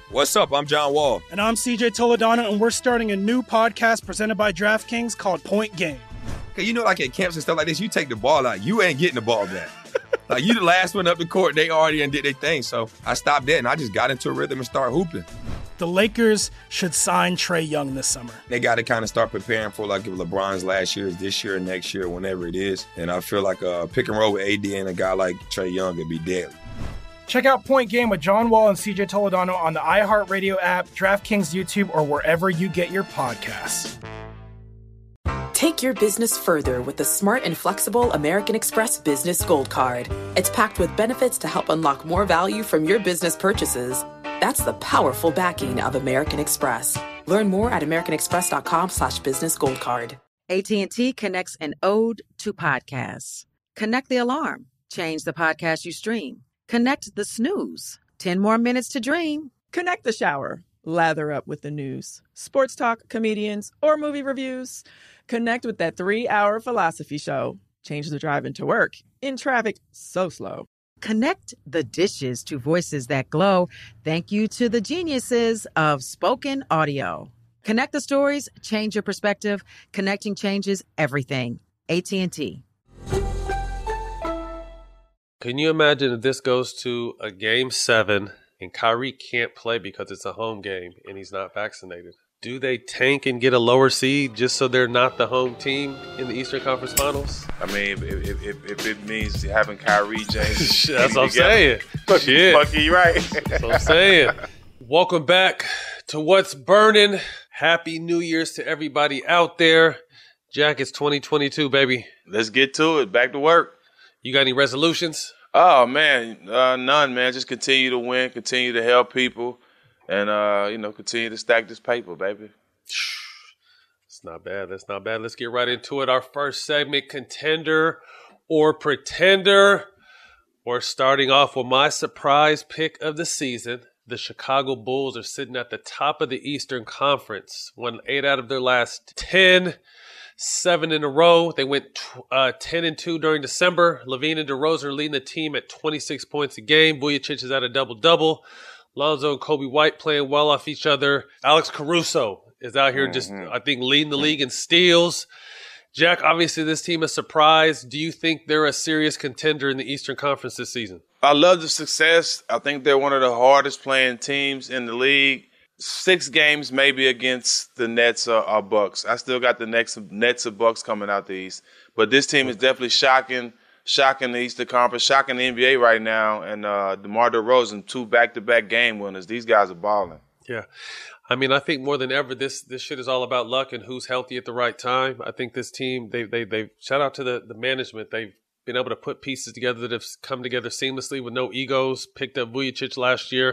What's up? I'm John Wall. And I'm CJ Toledano, and we're starting a new podcast presented by DraftKings called Point Game. Okay, you know, like at camps and stuff like this, you take the ball out, you ain't getting the ball back. Like, you the last one up the court, they already did their thing. So I stopped that, and I just got into a rhythm and started hooping. The Lakers should sign Trae Young this summer. They got to kind of start preparing for, like, if LeBron's last year is this year, next year, whenever it is. And I feel like a pick and roll with AD and a guy like Trae Young would be deadly. Check out Point Game with John Wall and CJ Toledano on the iHeartRadio app, DraftKings YouTube, or wherever you get your podcasts. Take your business further with the smart and flexible American Express Business Gold Card. It's packed with benefits to help unlock more value from your business purchases. That's the powerful backing of American Express. Learn more at americanexpress.com/businessgoldcard. AT&T connects an ode to podcasts. Connect the alarm. Change the podcast you stream. Connect the snooze. 10 more minutes to dream. Connect the shower. Lather up with the news, sports talk, comedians, or movie reviews. Connect with that 3-hour philosophy show. Change the drive into work in traffic so slow. Connect the dishes to voices that glow. Thank you to the geniuses of spoken audio. Connect the stories, change your perspective. Connecting changes everything. AT&T. Can you imagine if this goes to a Game 7 and Kyrie can't play because it's a home game and he's not vaccinated? Do they tank and get a lower seed just so they're not the home team in the Eastern Conference Finals? I mean, if it means having Kyrie, James. That's what I'm saying. Shit. Fucking you right. That's what I'm saying. Welcome back to What's Burning. Happy New Year's to everybody out there. Jack, it's 2022, baby. Let's get to it. Back to work. You got any resolutions? Oh, man. None, man. Just continue to win, continue to help people, and, continue to stack this paper, baby. It's not bad. That's not bad. Let's get right into it. Our first segment, Contender or Pretender. We're starting off with my surprise pick of the season. The Chicago Bulls are sitting at the top of the Eastern Conference. Won 8 out of their last 10. 7 in a row. They went 10-2 during December. LaVine and DeRozan are leading the team at 26 points a game. Vujacic is at a double-double. Lonzo and Kobe White playing well off each other. Alex Caruso is out here just, I think, leading the league in steals. Jack, obviously this team is surprised. Do you think they're a serious contender in the Eastern Conference this season? I love the success. I think they're one of the hardest playing teams in the league. 6 games maybe against the Nets or Bucks. I still got the Nets or Bucks coming out the East. But this team is definitely shocking the Eastern Conference, shocking the NBA right now. And DeMar DeRozan, 2 back-to-back game winners. These guys are balling. Yeah. I mean, I think more than ever, this shit is all about luck and who's healthy at the right time. I think this team, they shout out to the management. They've been able to put pieces together that have come together seamlessly with no egos. Picked up Vucevic last year.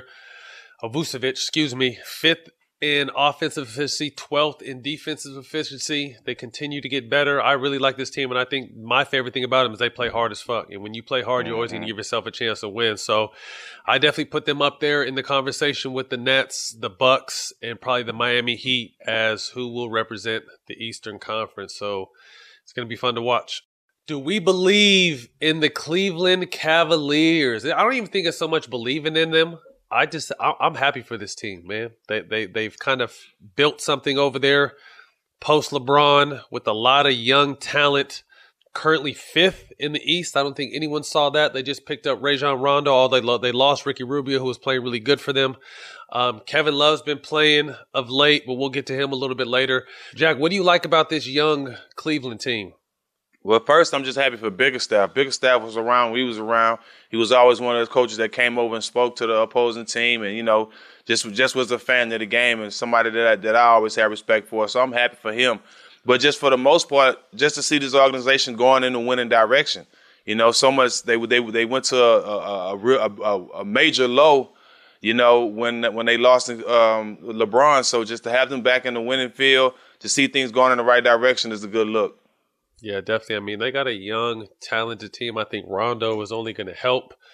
5th in offensive efficiency, 12th in defensive efficiency. They continue to get better. I really like this team, and I think my favorite thing about them is they play hard as fuck. And when you play hard, you're always going to give yourself a chance to win. So I definitely put them up there in the conversation with the Nets, the Bucks, and probably the Miami Heat as who will represent the Eastern Conference. So it's going to be fun to watch. Do we believe in the Cleveland Cavaliers? I don't even think it's so much believing in them. I'm happy for this team, man. They've kind of built something over there post LeBron with a lot of young talent. Currently 5th in the East. I don't think anyone saw that. They just picked up Rajon Rondo. They lost Ricky Rubio, who was playing really good for them. Kevin Love's been playing of late, but we'll get to him a little bit later. Jack, what do you like about this young Cleveland team? Well, first, I'm just happy for Bickerstaff. Bickerstaff was around when he was around. He was always one of those coaches that came over and spoke to the opposing team and, just was a fan of the game and somebody that I always had respect for. So I'm happy for him. But just for the most part, just to see this organization going in a winning direction. So much they went to a major low, when they lost LeBron. So just to have them back in the winning field, to see things going in the right direction is a good look. Yeah, definitely. I mean, they got a young, talented team. I think Rondo is only going to help.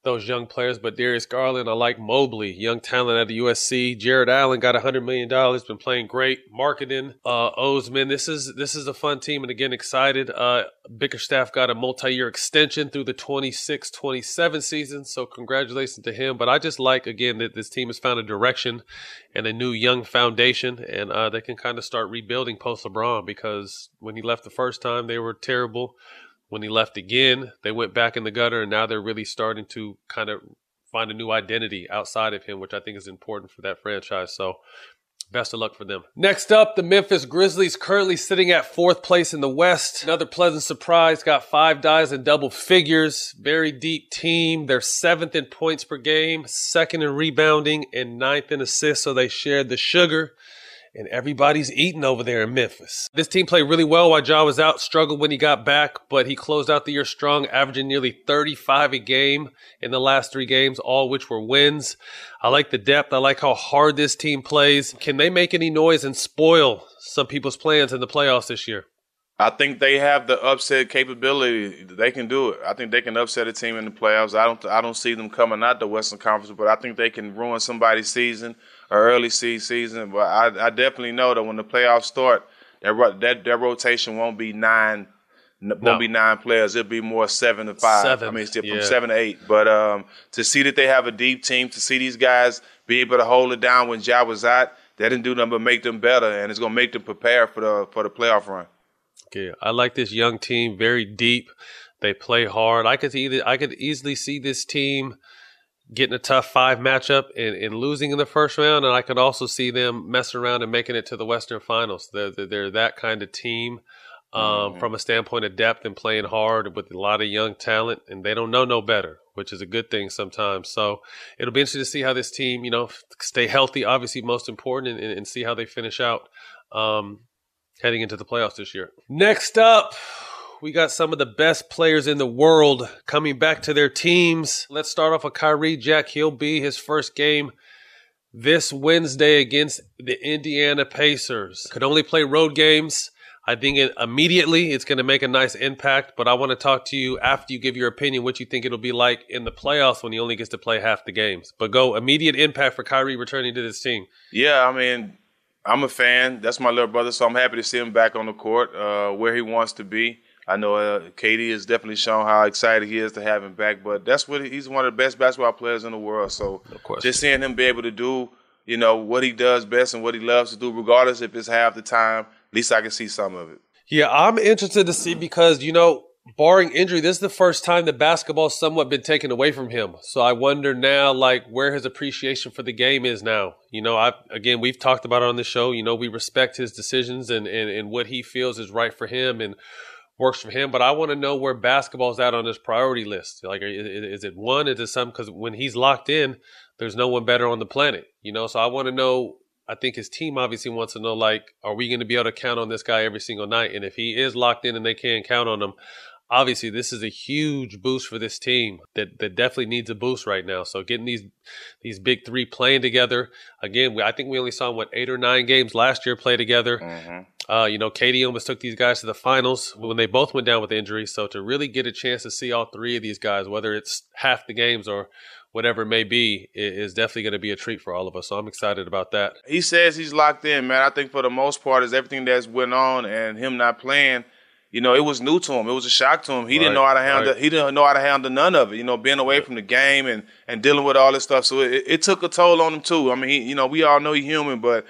those young players. But Darius Garland, I like Mobley, young talent at the USC. Jared Allen got $100 million, been playing great. Marketing, Oseman. This is a fun team, and again, excited. Bickerstaff got a multi-year extension through the 26-27 season, so congratulations to him. But I just like, again, that this team has found a direction and a new young foundation, and they can kind of start rebuilding post-LeBron, because when he left the first time, they were terrible. When he left again, they went back in the gutter, and now they're really starting to kind of find a new identity outside of him, which I think is important for that franchise. So best of luck for them. Next up, the Memphis Grizzlies, currently sitting at 4th place in the West. Another pleasant surprise, got 5 guys in double figures. Very deep team. They're 7th in points per game, 2nd in rebounding, and 9th in assists, so they shared the sugar. And everybody's eating over there in Memphis. This team played really well while Ja was out, struggled when he got back, but he closed out the year strong, averaging nearly 35 a game in the last 3 games, all which were wins. I like the depth. I like how hard this team plays. Can they make any noise and spoil some people's plans in the playoffs this year? I think they have the upset capability. They can do it. I think they can upset a team in the playoffs. I don't see them coming out the Western Conference, but I think they can ruin somebody's season or early season. But I definitely know that when the playoffs start, that rotation won't be 9 players. It'll be more 7 to 5. From 7 to 8. But to see that they have a deep team, to see these guys be able to hold it down when Ja was out, that didn't do nothing but make them better, and it's going to make them prepare for the playoff run. Yeah, I like this young team, very deep. They play hard. I could easily see this team getting a tough 5 matchup and losing in the first round, and I could also see them messing around and making it to the Western Finals. They're that kind of team from a standpoint of depth and playing hard with a lot of young talent, and they don't know no better, which is a good thing sometimes. So it'll be interesting to see how this team, stay healthy, obviously most important, and see how they finish out heading into the playoffs this year. Next up, we got some of the best players in the world coming back to their teams. Let's start off with Kyrie. Jack, he'll be his first game this Wednesday against the Indiana Pacers. Could only play road games. I think immediately it's going to make a nice impact, but I want to talk to you after you give your opinion what you think it'll be like in the playoffs when he only gets to play half the games. But go, immediate impact for Kyrie returning to this team. Yeah, I mean, I'm a fan. That's my little brother, so I'm happy to see him back on the court where he wants to be. I know KD has definitely shown how excited he is to have him back, but he's one of the best basketball players in the world. So just seeing him be able to do, what he does best and what he loves to do, regardless if it's half the time, at least I can see some of it. Yeah, I'm interested to see because, barring injury, this is the first time that basketball's somewhat been taken away from him. So I wonder now, where his appreciation for the game is now. We've talked about it on the show. We respect his decisions and what he feels is right for him and works for him. But I want to know where basketball's at on his priority list. Is it one? Is it something? Because when he's locked in, there's no one better on the planet. So I want to know. I think his team obviously wants to know, are we going to be able to count on this guy every single night? And if he is locked in and they can't count on him, obviously this is a huge boost for this team that definitely needs a boost right now. So getting these big 3 playing together, again, I think we only saw 8 or 9 games last year play together. Mm-hmm. KD almost took these guys to the finals when they both went down with injuries. So to really get a chance to see all 3 of these guys, whether it's half the games or whatever it may be, is definitely going to be a treat for all of us. So I'm excited about that. He says he's locked in, man. I think for the most part, is everything that's went on and him not playing, it was new to him. It was a shock to him. He didn't know how to handle. He didn't know how to handle none of it. Being away from the game and dealing with all this stuff. So it took a toll on him too. I mean, we all know he's human, but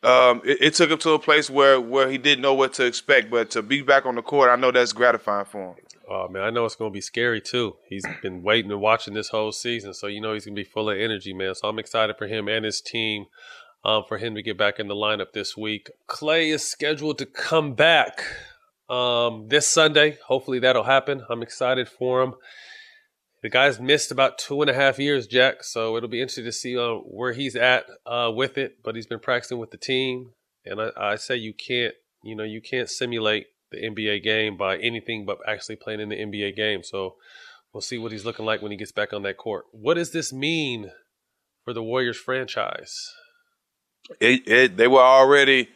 it took him to a place where he didn't know what to expect. But to be back on the court, I know that's gratifying for him. Oh, man, I know it's going to be scary, too. He's been waiting and watching this whole season, so he's going to be full of energy, man. So I'm excited for him and his team for him to get back in the lineup this week. Klay is scheduled to come back this Sunday. Hopefully that'll happen. I'm excited for him. The guy's missed about 2.5 years, Jack, so it'll be interesting to see where he's at with it, but he's been practicing with the team, and I say you can't simulate the NBA game by anything but actually playing in the NBA game. So we'll see what he's looking like when he gets back on that court. What does this mean for the Warriors franchise? They were already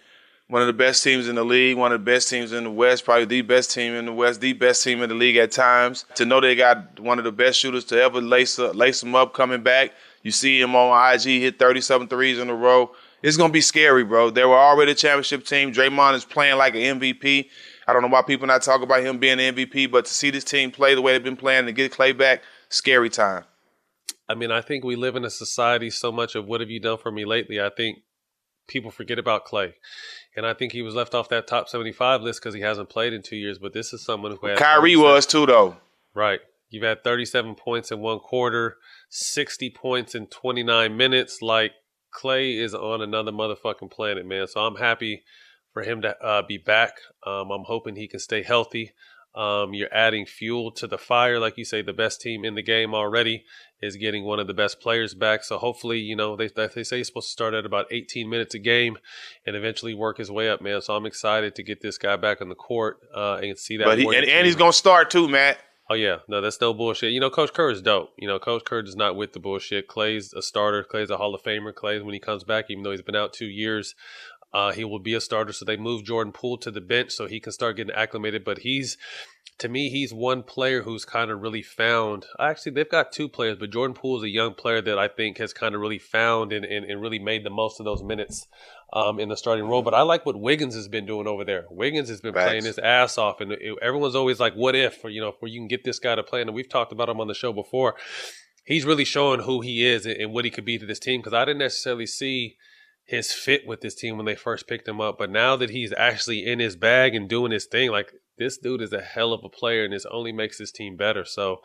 one of the best teams in the league, one of the best teams in the West, probably the best team in the West, the best team in the league at times. To know they got one of the best shooters to ever lace them up coming back. You see him on IG hit 37 threes in a row. It's going to be scary, bro. They were already a championship team. Draymond is playing like an MVP. I don't know why people not talk about him being the MVP, but to see this team play the way they've been playing and get Klay back, scary time. I mean, I think we live in a society so much of what have you done for me lately. I think people forget about Klay. And I think he was left off that top 75 list because he hasn't played in 2 years. But this is someone who has Kyrie was too, though. Right. You've had 37 points in one quarter, 60 points in 29 minutes. Like, Klay is on another motherfucking planet, man. So I'm happy for him to be back. I'm hoping he can stay healthy. You're adding fuel to the fire. Like you say, the best team in the game already is getting one of the best players back. So hopefully, you know, they say he's supposed to start at about 18 minutes a game and eventually work his way up, man. So I'm excited to get this guy back on the court and see that. But and he's going to start too, Matt. Oh, yeah. No, that's no bullshit. You know, Coach Kerr is dope. You know, Coach Kerr is not with the bullshit. Klay's a starter. Klay's a Hall of Famer. Klay, when he comes back, even though he's been out 2 years, he will be a starter. So they moved Jordan Poole to the bench so he can start getting acclimated. But to me, he's one player who's kind of really found. Actually, they've got two players, but Jordan Poole is a young player that I think has kind of really found and really made the most of those minutes in the starting role. But I like what Wiggins has been doing over there. Wiggins has been playing his ass off, and everyone's always like, what if, or, you know, where you can get this guy to play. And we've talked about him on the show before. He's really showing who he is and what he could be to this team, because I didn't necessarily see his fit with this team when they first picked him up. But now that he's actually in his bag and doing his thing, like, this dude is a hell of a player, and this only makes his team better. So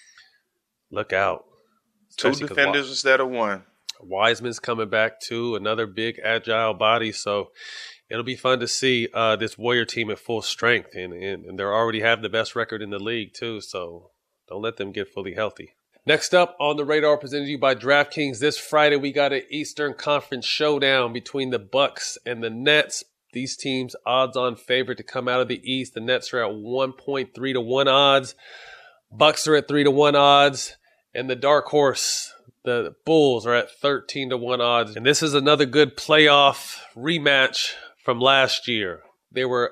look out. Two defenders instead of one. Wiseman's coming back too, another big agile body. So it'll be fun to see this Warrior team at full strength, and they already have the best record in the league too. So don't let them get fully healthy. Next up on the radar, presented to you by DraftKings. This Friday, we got an Eastern Conference showdown between the Bucks and the Nets. These teams odds-on favorite to come out of the East. The Nets are at 1.3 to 1 odds. Bucks are at 3 to 1 odds. And the dark horse, the Bulls, are at 13 to 1 odds. And this is another good playoff rematch from last year. They were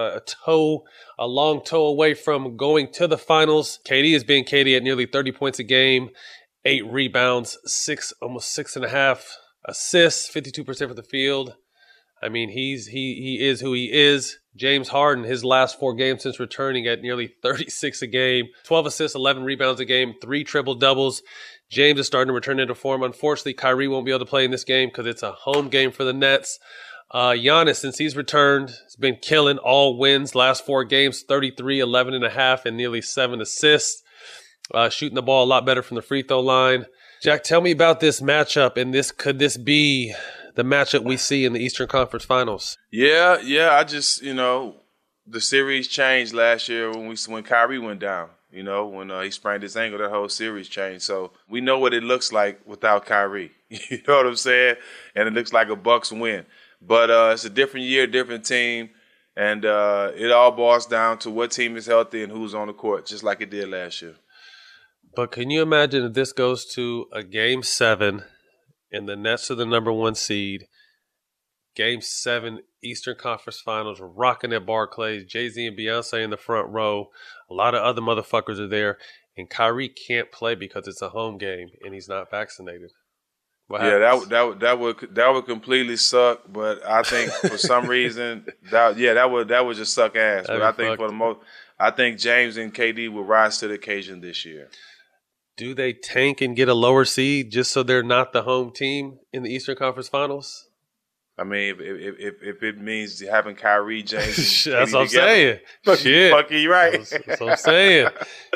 a long toe away from going to the finals. KD is being KD at nearly 30 points a game, 8 rebounds, almost 6.5 assists, 52% for the field. I mean, he is who he is. James Harden, his last 4 games since returning, at nearly 36 a game, 12 assists, 11 rebounds a game, 3 triple-doubles. James is starting to return into form. Unfortunately, Kyrie won't be able to play in this game because it's a home game for the Nets. Giannis, since he's returned, has been killing all wins. Last 4 games, 33, 11.5, and nearly 7 assists. Shooting the ball a lot better from the free throw line. Jack, tell me about this matchup, and could this be the matchup we see in the Eastern Conference Finals? Yeah. I just, the series changed last year when Kyrie went down. When he sprained his ankle, that whole series changed. So we know what it looks like without Kyrie. You know what I'm saying? And it looks like a Bucks win. But it's a different year, different team, and it all boils down to what team is healthy and who's on the court, just like it did last year. But can you imagine if this goes to a Game 7 and the Nets are the number 1 seed, Game 7 Eastern Conference Finals, rocking at Barclays, Jay-Z and Beyonce in the front row, a lot of other motherfuckers are there, and Kyrie can't play because it's a home game and he's not vaccinated? Yeah, that would completely suck. But I think for some reason that would just suck ass. But I think I think James and KD will rise to the occasion this year. Do they tank and get a lower seed just so they're not the home team in the Eastern Conference Finals? I mean, if it means having Kyrie, James, and that's KD what I'm saying. Shit, fucking you right. That's what I'm saying.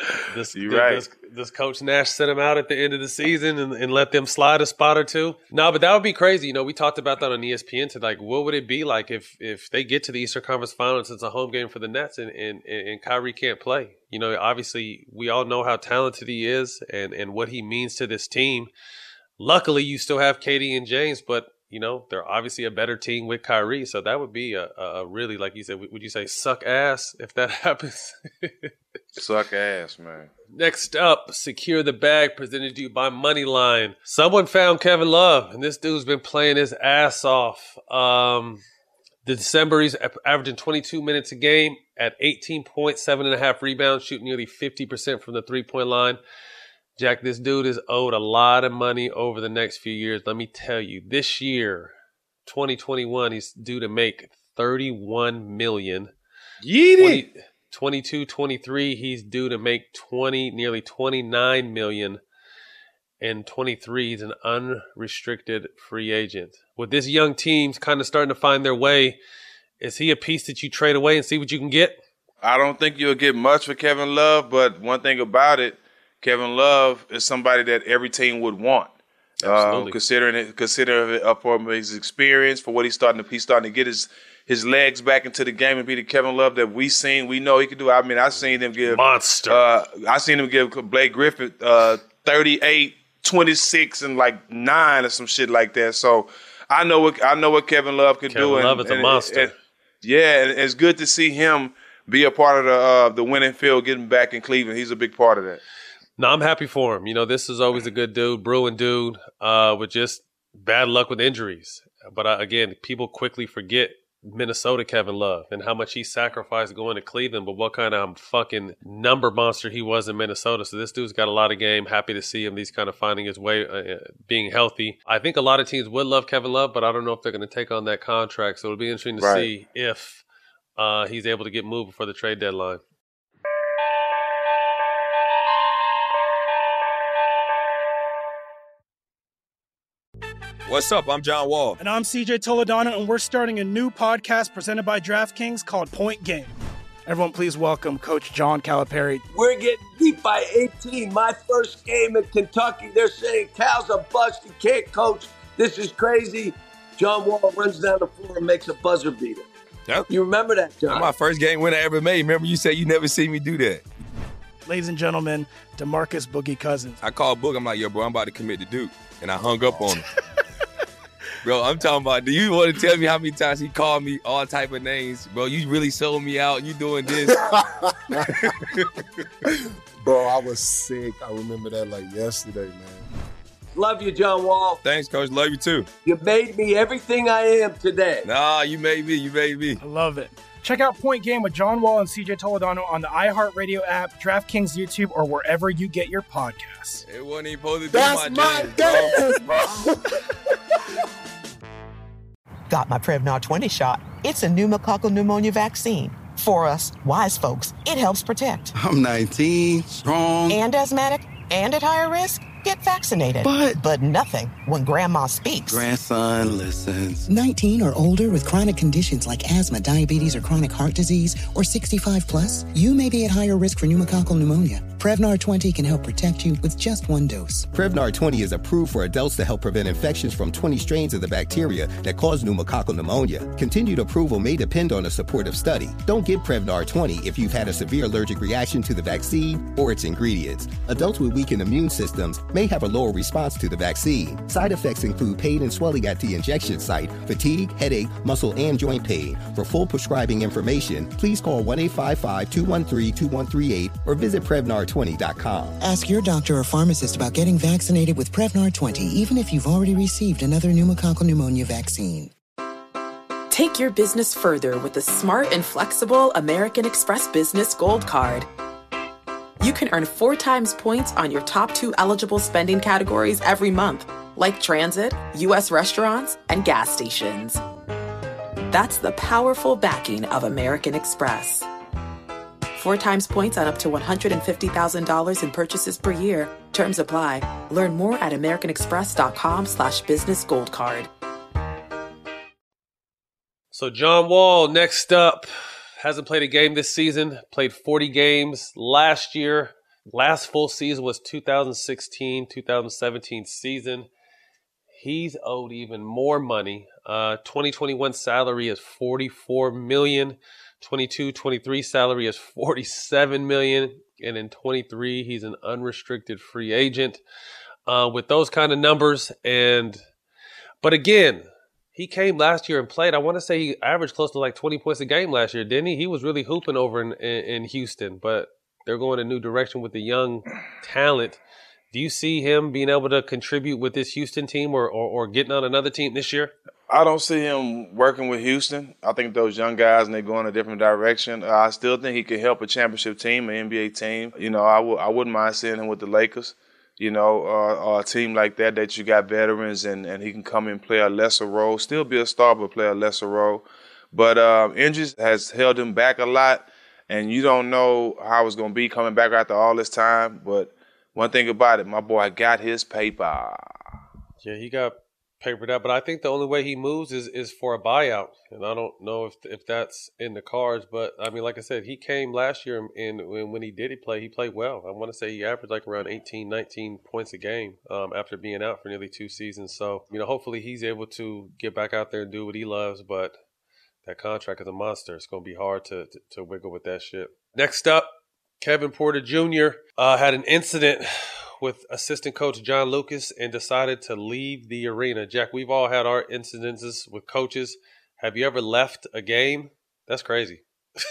Right. Does Coach Nash set them out at the end of the season and let them slide a spot or two? No, but that would be crazy. We talked about that on ESPN today. Like, what would it be like if they get to the Eastern Conference Finals? It's a home game for the Nets and Kyrie can't play. Obviously, we all know how talented he is and what he means to this team. Luckily, you still have KD and James, but they're obviously a better team with Kyrie. So that would be a really, like you said, would you say suck ass if that happens? Suck ass, man. Next up, Secure the Bag, presented to you by Moneyline. Someone found Kevin Love, and this dude's been playing his ass off. December, he's averaging 22 minutes a game at 18 points, 7.5 rebounds, shooting nearly 50% from the three-point line. Jack, this dude is owed a lot of money over the next few years. Let me tell you, this year, 2021, he's due to make $31 million. Yeet. 22, 23, he's due to make nearly $29 million. And 23, he's an unrestricted free agent. With this young team kind of starting to find their way, is he a piece that you trade away and see what you can get? I don't think you'll get much for Kevin Love, but one thing about it, Kevin Love is somebody that every team would want. Considering for his experience, for what he's starting to get his legs back into the game and be the Kevin Love that we know he could do. I mean, I seen him give monster. I seen him give Blake Griffin 38, 26, and like 9 or some shit like that. So I know what Kevin Love could do. Kevin Love is a monster. And it's good to see him be a part of the winning field, getting back in Cleveland. He's a big part of that. No, I'm happy for him. You know, this is always a good dude, Bruin dude, with just bad luck with injuries. But again, people quickly forget Minnesota Kevin Love and how much he sacrificed going to Cleveland, but what kind of fucking number monster he was in Minnesota. So this dude's got a lot of game. Happy to see him. He's kind of finding his way, being healthy. I think a lot of teams would love Kevin Love, but I don't know if they're going to take on that contract. So it'll be interesting to see if he's able to get moved before the trade deadline. What's up? I'm John Wall. And I'm CJ Toledano, and we're starting a new podcast presented by DraftKings called Point Game. Everyone, please welcome Coach John Calipari. We're getting beat by 18. My first game in Kentucky, they're saying Cal's a bust. He can't coach. This is crazy. John Wall runs down the floor and makes a buzzer beater. Yep. You remember that, John? That's my first game winner I ever made. Remember you said you never seen me do that. Ladies and gentlemen, DeMarcus Boogie Cousins. I called Boog. I'm like, yo, bro, I'm about to commit to Duke. And I hung up on him. Bro, I'm talking about, do you want to tell me how many times he called me all type of names? Bro, you really sold me out. You doing this. Bro, I was sick. I remember that like yesterday, man. Love you, John Wall. Thanks, Coach. Love you, too. You made me everything I am today. Nah, you made me. I love it. Check out Point Game with John Wall and CJ Toledano on the iHeartRadio app, DraftKings YouTube, or wherever you get your podcasts. It wasn't even supposed to be That's my dance, bro. Got my Prevnar 20 shot. It's a pneumococcal pneumonia vaccine. For us, wise folks, it helps protect. I'm 19, strong. And asthmatic, and at higher risk. Get vaccinated. But nothing when grandma speaks. Grandson listens. 19 or older with chronic conditions like asthma, diabetes, or chronic heart disease, or 65 plus, you may be at higher risk for pneumococcal pneumonia. Prevnar 20 can help protect you with just one dose. Prevnar 20 is approved for adults to help prevent infections from 20 strains of the bacteria that cause pneumococcal pneumonia. Continued approval may depend on a supportive study. Don't get Prevnar 20 if you've had a severe allergic reaction to the vaccine or its ingredients. Adults with weakened immune systems may have a lower response to the vaccine. Side effects include pain and swelling at the injection site, fatigue, headache, muscle, and joint pain. For full prescribing information, please call 1-855-213-2138 or visit Prevnar20.com. Ask your doctor or pharmacist about getting vaccinated with Prevnar 20, even if you've already received another pneumococcal pneumonia vaccine. Take your business further with the smart and flexible American Express Business Gold Card. You can earn 4 times points on your top 2 eligible spending categories every month, like transit, U.S. restaurants, and gas stations. That's the powerful backing of American Express. 4 times points on up to $150,000 in purchases per year. Terms apply. Learn more at americanexpress.com/businessgoldcard. So John Wall, next up, hasn't played a game this season, played 40 games last year. Last full season was 2016-2017 season. He's owed even more money. 2021 salary is $44 million. 22-23 salary is $47 million. And in 23, he's an unrestricted free agent. With those kind of numbers. But again, he came last year and played. I want to say he averaged close to like 20 points a game last year, didn't he? He was really hooping over in Houston, but they're going a new direction with the young talent. Do you see him being able to contribute with this Houston team or getting on another team this year? I don't see him working with Houston. I think those young guys, and they go in a different direction. I still think he could help a championship team, an NBA team. You know, I wouldn't mind seeing him with the Lakers, you know, or a team like that you got veterans and he can come and play a lesser role, still be a star, but play a lesser role. But injuries has held him back a lot, and you don't know how it's going to be coming back after all this time. But one thing about it, my boy got his paper. Yeah, he got papered out, but I think the only way he moves is for a buyout, and I don't know if that's in the cards. But I mean, like I said, he came last year, and when he played well. I want to say he averaged like around 18, 19 points a game after being out for nearly 2 seasons. So, you know, hopefully he's able to get back out there and do what he loves. But that contract is a monster. It's going to be hard to wiggle with that shit. Next up, Kevin Porter Jr. Had an incident with assistant coach John Lucas and decided to leave the arena. Jack, we've all had our incidences with coaches. Have you ever left a game? That's crazy.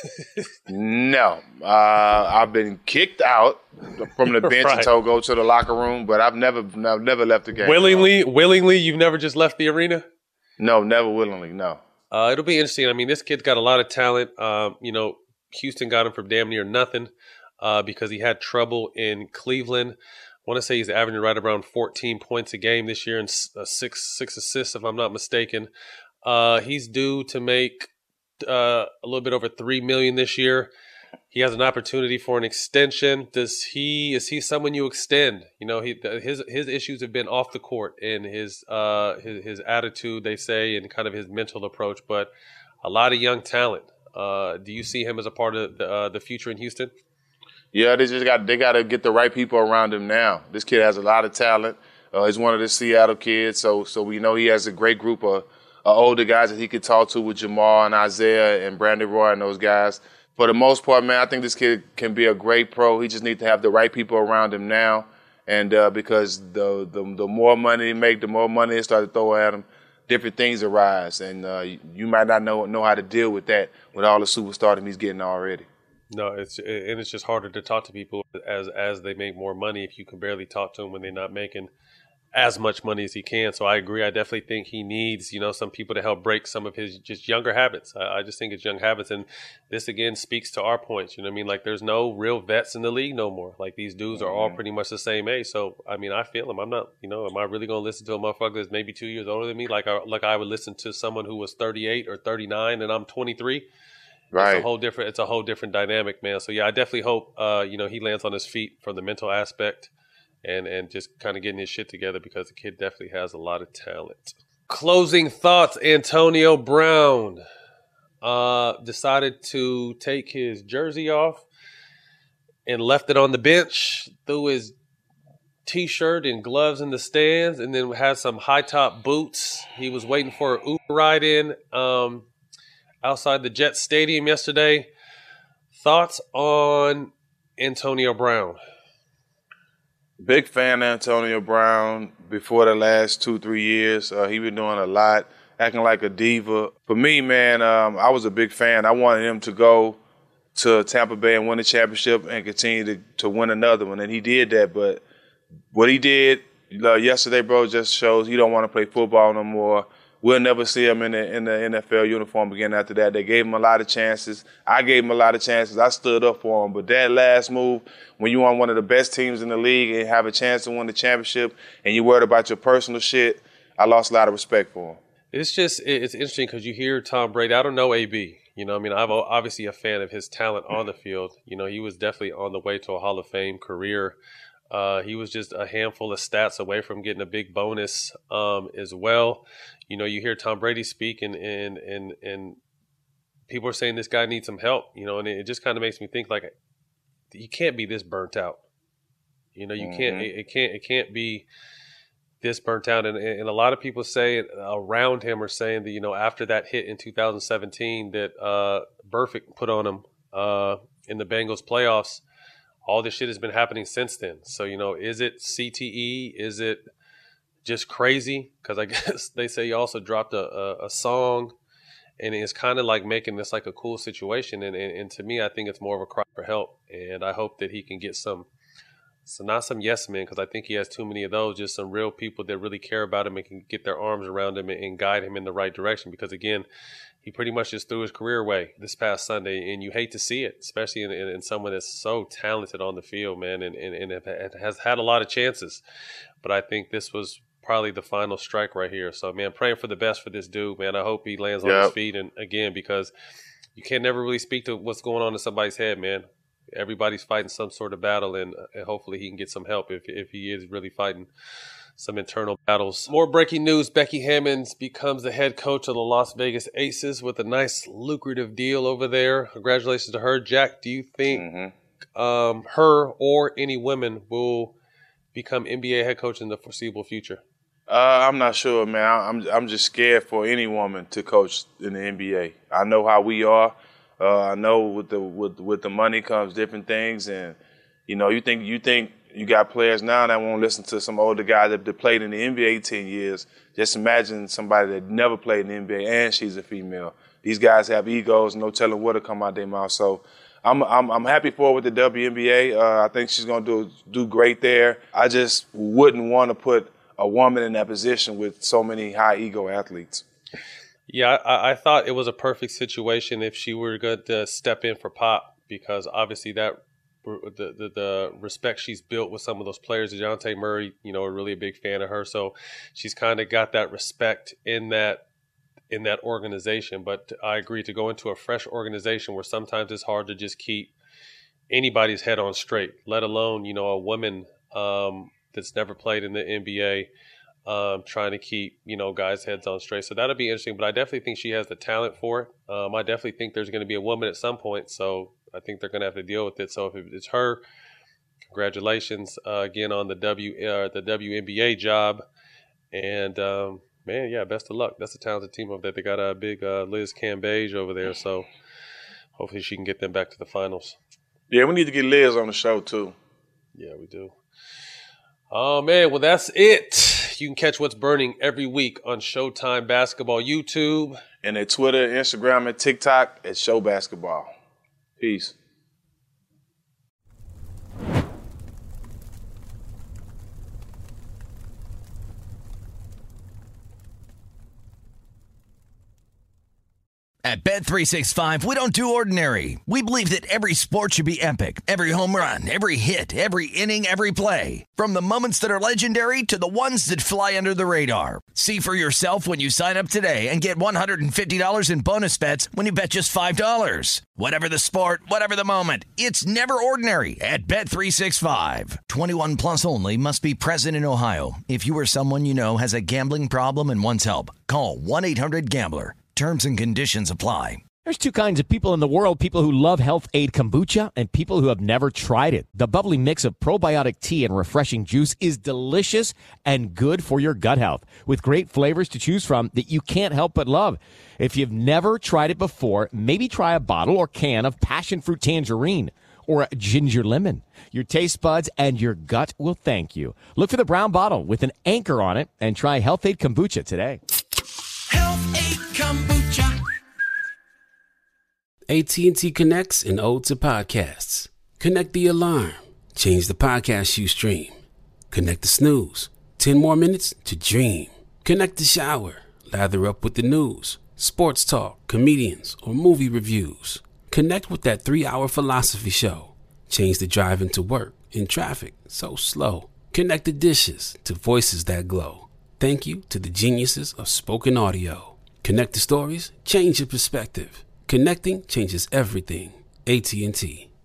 No. I've been kicked out from the bench Right. and told go to the locker room, but I've never left the game. Willingly, you've never just left the arena? No, never willingly, no. It'll be interesting. I mean, this kid's got a lot of talent. You know, Houston got him for damn near nothing because he had trouble in Cleveland. I want to say he's averaging right around 14 points a game this year and six assists, if I'm not mistaken. He's due to make a little bit over $3 million this year. He has an opportunity for an extension. Is he someone you extend? You know, his issues have been off the court and his attitude, they say, and kind of his mental approach. But a lot of young talent. Do you see him as a part of the future in Houston? Yeah, they got to get the right people around him now. This kid has a lot of talent. He's one of the Seattle kids, so we know he has a great group of older guys that he could talk to with Jamal and Isaiah and Brandon Roy and those guys. For the most part, man, I think this kid can be a great pro. He just needs to have the right people around him now, and because the more money he make, the more money they start to throw at him, different things arise, and you might not know how to deal with that with all the superstardom he's getting already. No, it's just harder to talk to people as they make more money if you can barely talk to them when they're not making as much money as he can. So I agree. I definitely think he needs, you know, some people to help break some of his just younger habits. I just think it's young habits. And this, again, speaks to our points. You know what I mean? Like, there's no real vets in the league no more. Like, these dudes are all pretty much the same age. So, I mean, I feel him. I'm not, you know, am I really going to listen to a motherfucker that's maybe 2 years older than me? Like I would listen to someone who was 38 or 39 and I'm 23. Right. It's a whole different dynamic, man. So, yeah, I definitely hope, you know, he lands on his feet from the mental aspect. And just kind of getting his shit together because the kid definitely has a lot of talent. Closing thoughts, Antonio Brown decided to take his jersey off and left it on the bench, threw his T-shirt and gloves in the stands, and then had some high-top boots. He was waiting for an Uber ride in outside the Jets Stadium yesterday. Thoughts on Antonio Brown? Big fan of Antonio Brown. Before the last 2-3 years, he been doing a lot, acting like a diva. For me, man, I was a big fan. I wanted him to go to Tampa Bay and win a championship and continue to win another one, and he did that. But what he did yesterday, bro, just shows he don't want to play football no more. We'll never see him in the NFL uniform again after that. They gave him a lot of chances. I gave him a lot of chances. I stood up for him. But that last move, when you on one of the best teams in the league and have a chance to win the championship and you worried about your personal shit, I lost a lot of respect for him. It's interesting because you hear Tom Brady. I don't know AB. You know, I mean, I'm obviously a fan of his talent on the field. You know, he was definitely on the way to a Hall of Fame career. He was just a handful of stats away from getting a big bonus as well. You know, you hear Tom Brady speak and people are saying this guy needs some help, you know, and it just kind of makes me think like you can't be this burnt out. You know, you can't, it can't be this burnt out. And a lot of people say around him are saying that, you know, after that hit in 2017 that Burfict put on him in the Bengals playoffs, all this shit has been happening since then. So, you know, is it CTE? Is it just crazy? Because I guess they say he also dropped a song, and it's kind of like making this like a cool situation. And to me, I think it's more of a cry for help. And I hope that he can get some So not some yes men, because I think he has too many of those, just some real people that really care about him and can get their arms around him and guide him in the right direction. Because, again, he pretty much just threw his career away this past Sunday, and you hate to see it, especially in someone that's so talented on the field, man, and has had a lot of chances. But I think this was probably the final strike right here. So, man, praying for the best for this dude, man. I hope he lands on his feet. And, again, because you can never really speak to what's going on in somebody's head, man. Everybody's fighting some sort of battle, and hopefully he can get some help if he is really fighting some internal battles. More breaking news. Becky Hammons becomes the head coach of the Las Vegas Aces with a nice lucrative deal over there. Congratulations to her. Jack, do you think her or any women will become NBA head coach in the foreseeable future? I'm not sure, man. I'm just scared for any woman to coach in the NBA. I know how we are. I know with the money comes different things, and you think you got players now that won't listen to some older guy that played in the NBA 10 years. Just imagine somebody that never played in the NBA and she's a female. These guys have egos, no telling what'll come out their mouth. So I'm happy for her with the WNBA. I think she's gonna do great there. I just wouldn't want to put a woman in that position with so many high ego athletes. Yeah, I thought it was a perfect situation if she were going to step in for Pop, because obviously that the respect she's built with some of those players, DeJounte Murray, are really a big fan of her. So she's kind of got that respect in that organization. But I agree, to go into a fresh organization where sometimes it's hard to just keep anybody's head on straight, let alone, a woman that's never played in the NBA. Trying to keep, guys' heads on straight. So that'll be interesting, but I definitely think she has the talent for it. I definitely think there's going to be a woman at some point, so I think they're going to have to deal with it. So if it's her, congratulations again on the WNBA job. And, best of luck. That's a talented team over there. They got a big Liz Cambage over there, so hopefully she can get them back to the finals. Yeah, we need to get Liz on the show, too. Yeah, we do. Oh, man, well, that's it. You can catch What's Burning every week on Showtime Basketball YouTube. And at Twitter, Instagram, and TikTok at Show Basketball. Peace. At Bet365, we don't do ordinary. We believe that every sport should be epic. Every home run, every hit, every inning, every play. From the moments that are legendary to the ones that fly under the radar. See for yourself when you sign up today and get $150 in bonus bets when you bet just $5. Whatever the sport, whatever the moment, it's never ordinary at Bet365. 21 plus only. Must be present in Ohio. If you or someone you know has a gambling problem and wants help, call 1-800-GAMBLER. Terms and conditions apply. There's two kinds of people in the world, people who love Health Aid Kombucha and people who have never tried it. The bubbly mix of probiotic tea and refreshing juice is delicious and good for your gut health, with great flavors to choose from that you can't help but love. If you've never tried it before, maybe try a bottle or can of passion fruit tangerine or a ginger lemon. Your taste buds and your gut will thank you. Look for the brown bottle with an anchor on it and try Health Aid Kombucha today. AT&T connects an ode to podcasts. Connect the alarm. Change the podcast you stream. Connect the snooze. 10 more minutes to dream. Connect the shower. Lather up with the news, sports talk, comedians, or movie reviews. Connect with that 3-hour philosophy show. Change the drive into work in traffic so slow. Connect the dishes to voices that glow. Thank you to the geniuses of spoken audio. Connect the stories. Change your perspective. Connecting changes everything. AT&T.